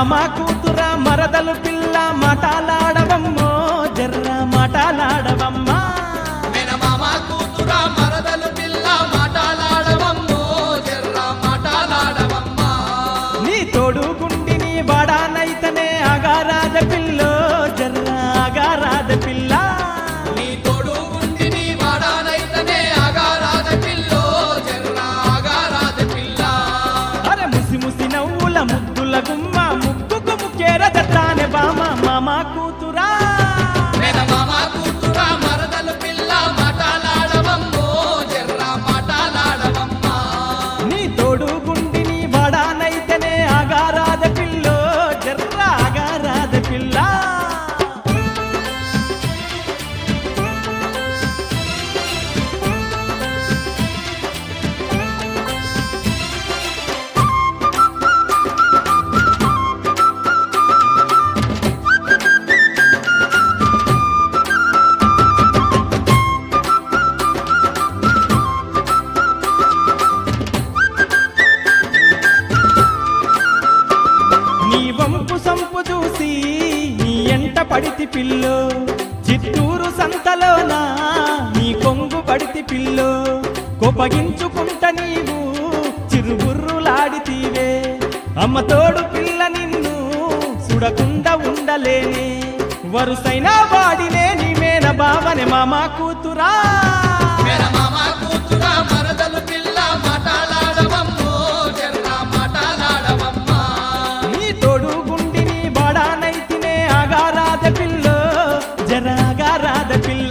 మామ కూతురా మరదలు పిల్ల మాటలాడవమ్మో జర్ర మాటలాడవమ్మా మేనమామ కూతురా మరదలు పిల్ల మాటలాడవమ్మో జర్ర మాటలాడవమ్మా నీ తోడు గుండిని వాడానైతనే అగారాద పిల్లో జర్ర అగారాద పిల్ల నీ తోడు గుండిని వాడానైతనే అగారాద పిల్లో జర్ర అగారాద పిల్ల అరే ముసి ముసి నవ్వుల ముద్దుల గుమ్మ ముక్కుకు ముక్కేర దత్తానే బామ మామ కూతురా మేనమామ కూతురా మరదలు పిల్ల మాటలాడవమ్మో జర్ర మాటలాడవమ్మా నీ తోడు గుండిని వాడానైతనే అగారాద పిల్లో జర్ర అగారాద పిల్ల నీ వంపు సంపు చూసి నీ ఎంట పడితి పిల్లో చిత్తూరు సంతలోన నీ కొంగు పడితి పిల్లో కోపగించుకుంట నీవు చిరుగుర్రులాడితీవే అమ్మ తోడు పిల్ల నిన్ను చూడకుండా ఉండలేనే వరుసైన వాడినే నీ మేన బావనే మామ కూతురా మేనమామ కూతురా మరదలు పిల్ల మాటలాడవమ్మో జర్ర మాటలాడవమ్మా నీ తోడు గుండిని వాడానైతినే అగారాద పిల్లో జర అగారాద పిల్ల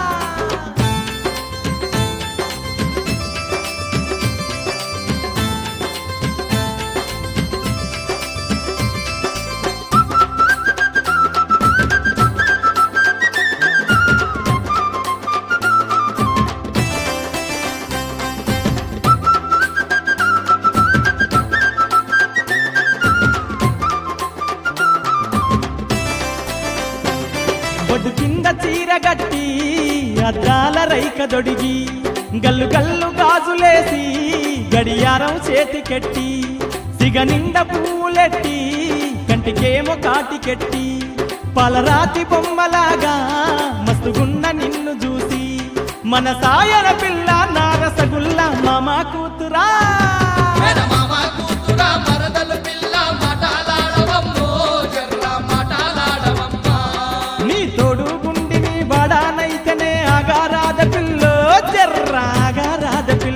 బొడ్డు కింద చీరగట్టి అద్దాల రైక దొడిగి గల్లు గల్లు గాజులేసి గడియారం చేతికెట్టి సిగ నిండ పూలెట్టి కంటికేమో కాటికెట్టి పలరాతి బొమ్మలాగా మస్తుగున్న నిన్ను చూసి మన సాయన పిల్ల నారసగుల్ల మామ కూతురా మేనమామ కూతురా మరదలు పిల్ల మాటలాడవమ్మో జర్ర మాటలాడవమ్మా నీ తోడు గుండిని వాడానైతేనే అగారాద పిల్లో జర్ర అగారాద పిల్ల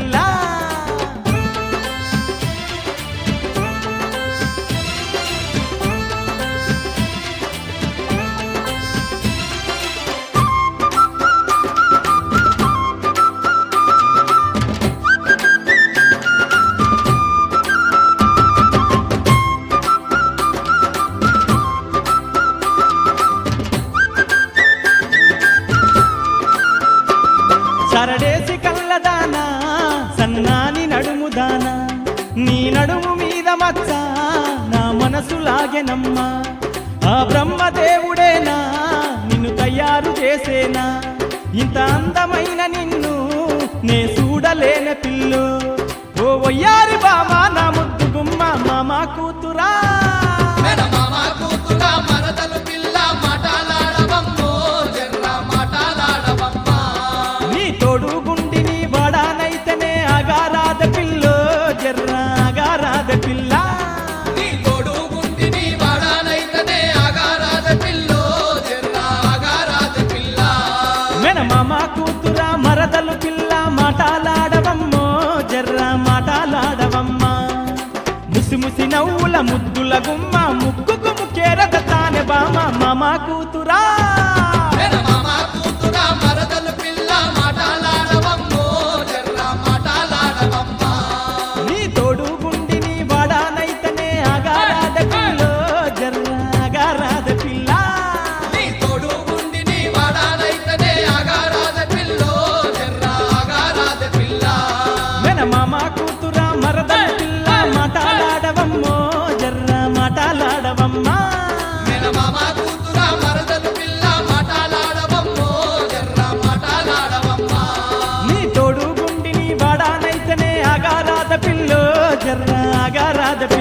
చరడేసి కళ్ళదానా సన్నాని నడుముదానా నీ నడుము మీద మచ్చ నా మనసు లాగెనమ్మా ఆ బ్రహ్మదేవుడేనా నిన్ను తయారు చేసేనా ఇంత అందమైన నిన్ను నే చూడలేన పిల్లు ఓ వయ్యారి బామా నా ముద్దు గుమ్మ మామ కూతురా మేనమామ కూతురా మరదలు పిల్ల మాటలాడవమ్మో జర్ర మాటలాడవమ్మా నీ తోడు గుండిని వాడానైతేనే అగారాద పిల్లో జర్ర అగారాద పిల్ల నీ తోడు గుండిని వాడానైతనే అగారాద పిల్లో జర్ర అగారాద పిల్ల మేనమామ కూతురా మరదలు పిల్ల మాటలాడవమ్మో జర్ర మాటలాడవమ్మా ముసి ముసి నవ్వుల ముద్దుల గుమ్మ ముక్కుకు ముక్కేర దత్తానే బామ మామ కూతురా మేనమామ కూతురా మరదలు పిల్ల మాటలాడవమ్మో జర్ర మాటలాడవమ్మా నీ తోడు గుండిని వాడానైతేనే అగారాద పిల్లో జర్ర అగారాద పిల్ల నీ తోడు గుండిని వాడానైతనే అగారాద పిల్లో జర్ర అగారాద పిల్ల మేనమామ కూతురా మరదలు పిల్ల మాటలాడవమ్మో జర్ర మాటలాడవమ్మా మేనమామ కూతురా మరదలు పిల్ల మాటలాడవమ్మో జర్ర మాటలాడవమ్మా నీ తోడు గుండిని వాడానైతేనే అగారాద పిల్లో జర్ర అగారాద